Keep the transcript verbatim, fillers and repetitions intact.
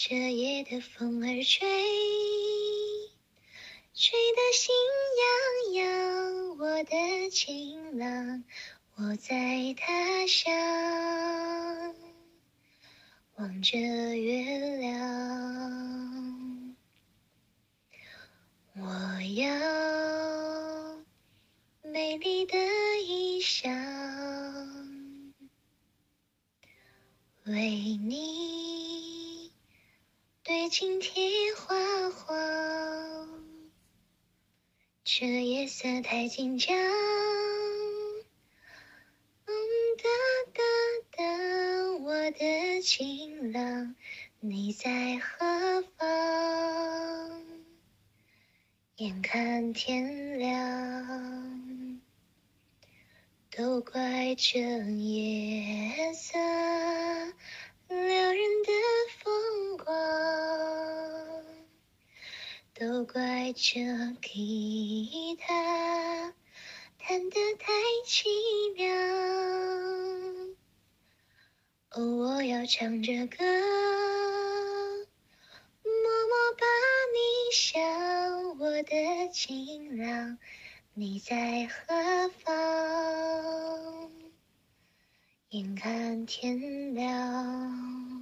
这夜的风儿吹，吹得心痒痒。我的情郎，我在他乡，望着月亮。我要美丽的衣裳，为你对镜贴花黄。这夜色太紧张，嗯哒哒哒，我的情郎，你在何方？眼看天亮，都怪这夜色撩人的风光，都怪这吉他弹得太凄凉。哦，我要唱着歌，默默把你想，我的情郎，你在何方？眼看天亮。